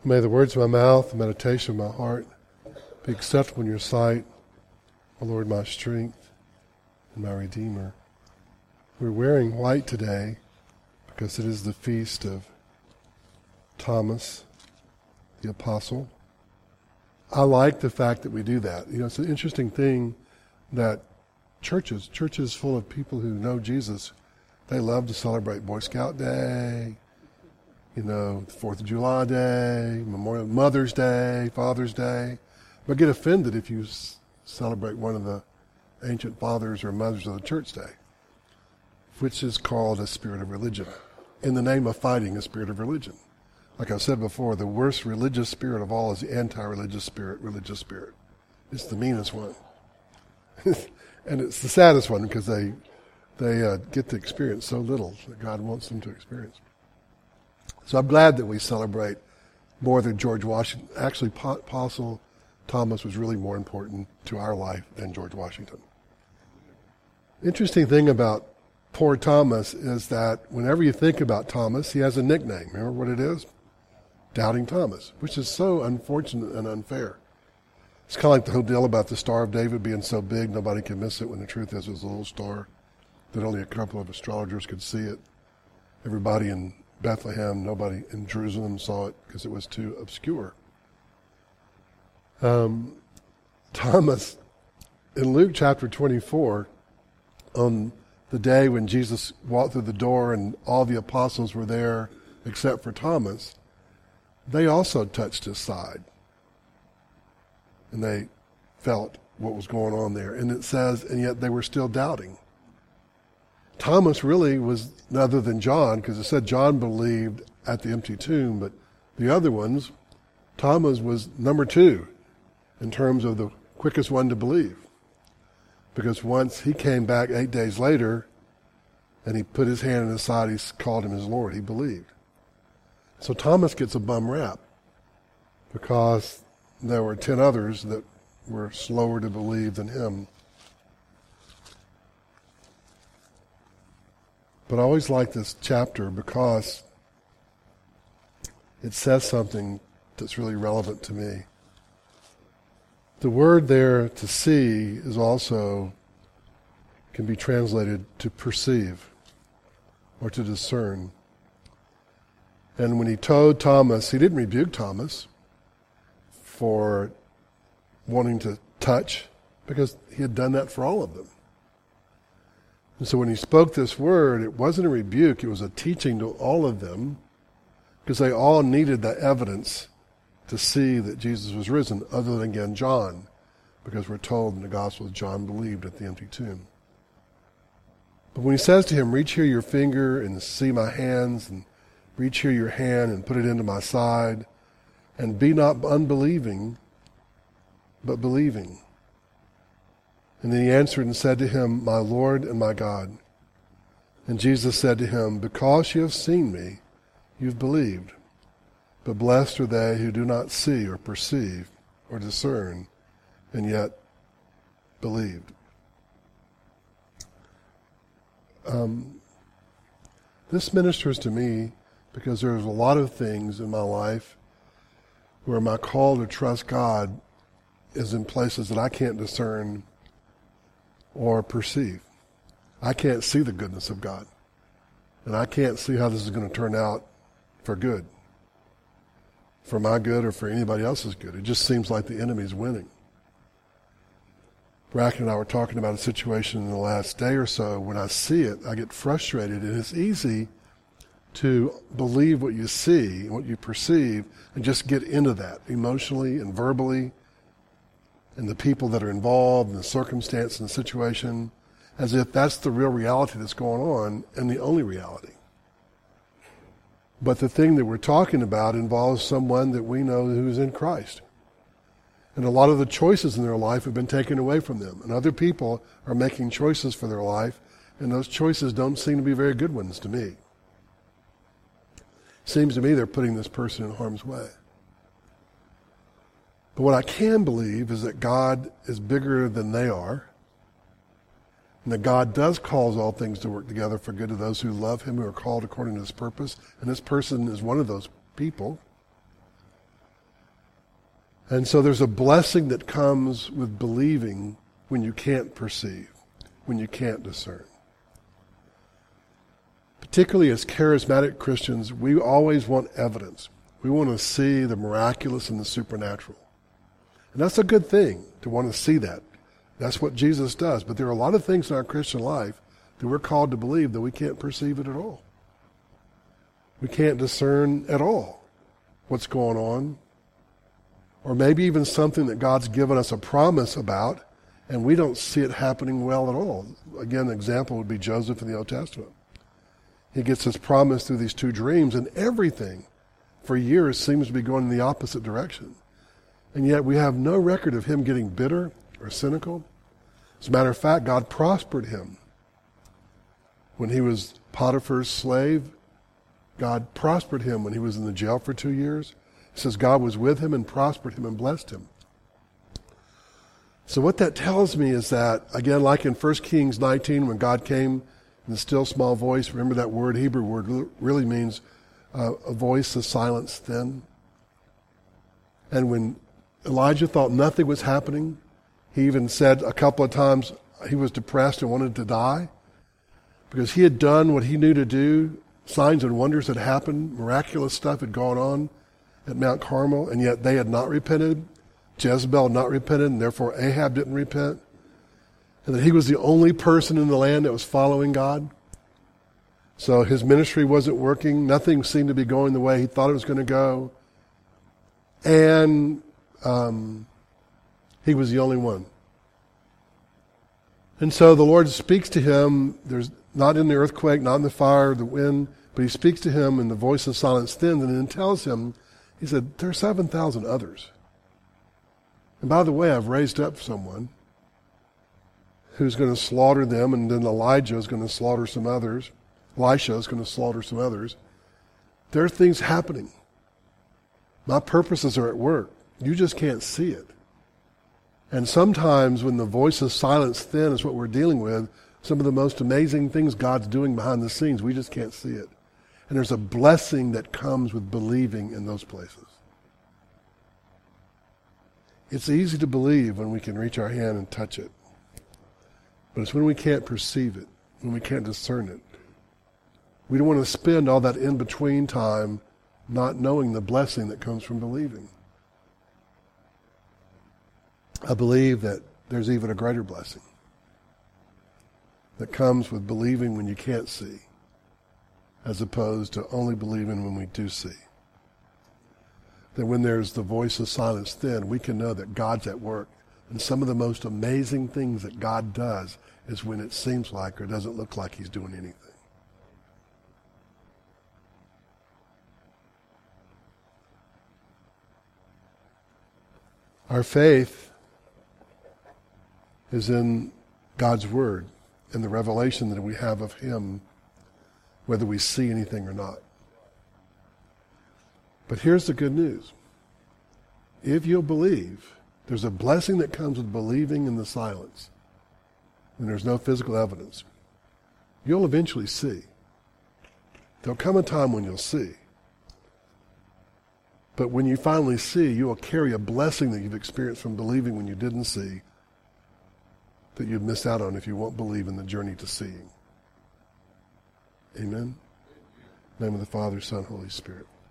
May the words of my mouth, the meditation of my heart be acceptable in your sight, O Lord, my strength and my Redeemer. We're wearing white today because it is the feast of Thomas, the Apostle. I like the fact that we do that. You know, it's an interesting thing that churches full of people who know Jesus, they love to celebrate Boy Scout Day, you know, 4th of July Day, Memorial Mother's Day, Father's Day, but get offended if you celebrate one of the ancient fathers or mothers of the church day, which is called a spirit of religion, in the name of fighting a spirit of religion. Like I've said before, the worst religious spirit of all is the anti-religious spirit, religious spirit. It's the meanest one. And it's the saddest one because they get to experience so little that God wants them to experience. So I'm glad that we celebrate more than George Washington. Actually, Apostle Thomas was really more important to our life than George Washington. Interesting thing about poor Thomas is that whenever you think about Thomas, he has a nickname. Remember what it is? Doubting Thomas, which is so unfortunate and unfair. It's kind of like the whole deal about the Star of David being so big nobody can miss it, when the truth is it was a little star that only a couple of astrologers could see it. Everybody in Bethlehem, nobody in Jerusalem saw it because it was too obscure. Thomas, in Luke chapter 24, on the day when Jesus walked through the door and all the apostles were there except for Thomas, they also touched his side. And they felt what was going on there. And it says, and yet they were still doubting. Thomas really was other than John, because it said John believed at the empty tomb, but the other ones, Thomas was number 2 in terms of the quickest one to believe. Because once he came back 8 days later and he put his hand in his side, he called him his Lord. He believed. So Thomas gets a bum rap because there were 10 others that were slower to believe than him. But I always like this chapter because it says something that's really relevant to me. The word there, to see, is also can be translated to perceive or to discern. And when he told Thomas, he didn't rebuke Thomas for wanting to touch, because he had done that for all of them. And so when he spoke this word, it wasn't a rebuke, it was a teaching to all of them, because they all needed the evidence to see that Jesus was risen, other than, again, John, because we're told in the Gospel that John believed at the empty tomb. But when he says to him, reach here your finger and see my hands, and reach here your hand and put it into my side, and be not unbelieving, but believing. And then he answered and said to him, my Lord and my God. And Jesus said to him, because you have seen me, you've believed. But blessed are they who do not see or perceive or discern, and yet believed. This ministers to me because there's a lot of things in my life where my call to trust God is in places that I can't discern or perceive. I can't see the goodness of God. And I can't see how this is going to turn out for good. For my good or for anybody else's good. It just seems like the enemy's winning. Bracken and I were talking about a situation in the last day or so. When I see it, I get frustrated. And it's easy to believe what you see, what you perceive, and just get into that emotionally and verbally, and the people that are involved, and the circumstance and the situation, as if that's the real reality that's going on and the only reality. But the thing that we're talking about involves someone that we know who's in Christ. And a lot of the choices in their life have been taken away from them. And other people are making choices for their life, and those choices don't seem to be very good ones to me. Seems to me they're putting this person in harm's way. But what I can believe is that God is bigger than they are, and that God does cause all things to work together for good to those who love him, who are called according to his purpose. And this person is one of those people. And so there's a blessing that comes with believing when you can't perceive, when you can't discern. Particularly as charismatic Christians, we always want evidence. We want to see the miraculous and the supernatural. And that's a good thing, to want to see that. That's what Jesus does. But there are a lot of things in our Christian life that we're called to believe that we can't perceive it at all. We can't discern at all what's going on. Or maybe even something that God's given us a promise about, and we don't see it happening well at all. Again, an example would be Joseph in the Old Testament. He gets his promise through these two dreams, and everything for years seems to be going in the opposite direction. And yet we have no record of him getting bitter or cynical. As a matter of fact, God prospered him. When he was Potiphar's slave, God prospered him when he was in the jail for 2 years. It says God was with him and prospered him and blessed him. So what that tells me is that, again, like in 1 Kings 19, when God came in the still small voice, remember that word, Hebrew word, really means a voice of silence thin. And when Elijah thought nothing was happening, he even said a couple of times he was depressed and wanted to die because he had done what he knew to do. Signs and wonders had happened, miraculous stuff had gone on at Mount Carmel, and yet they had not repented. Jezebel had not repented, and therefore Ahab didn't repent. And that he was the only person in the land that was following God. So his ministry wasn't working. Nothing seemed to be going the way he thought it was going to go. And he was the only one. And so the Lord speaks to him. There's not in the earthquake, not in the fire, the wind, but he speaks to him in the voice of silence thin, and then tells him, he said, there are 7,000 others. And by the way, I've raised up someone who's going to slaughter them, and then Elijah is going to slaughter some others. Elisha is going to slaughter some others. There are things happening. My purposes are at work. You just can't see it. And sometimes when the voice of silence thin is what we're dealing with, some of the most amazing things God's doing behind the scenes, we just can't see it. And there's a blessing that comes with believing in those places. It's easy to believe when we can reach our hand and touch it. But it's when we can't perceive it, when we can't discern it. We don't want to spend all that in-between time not knowing the blessing that comes from believing. I believe that there's even a greater blessing that comes with believing when you can't see, as opposed to only believing when we do see. That when there's the voice of silence thin, we can know that God's at work. And some of the most amazing things that God does is when it seems like or doesn't look like he's doing anything. Our faith is in God's Word and the revelation that we have of Him, whether we see anything or not. But here's the good news. If you'll believe, there's a blessing that comes with believing in the silence when there's no physical evidence. You'll eventually see. There'll come a time when you'll see. But when you finally see, you will carry a blessing that you've experienced from believing when you didn't see that you've missed out on if you won't believe in the journey to seeing. Amen? In the name of the Father, Son, Holy Spirit.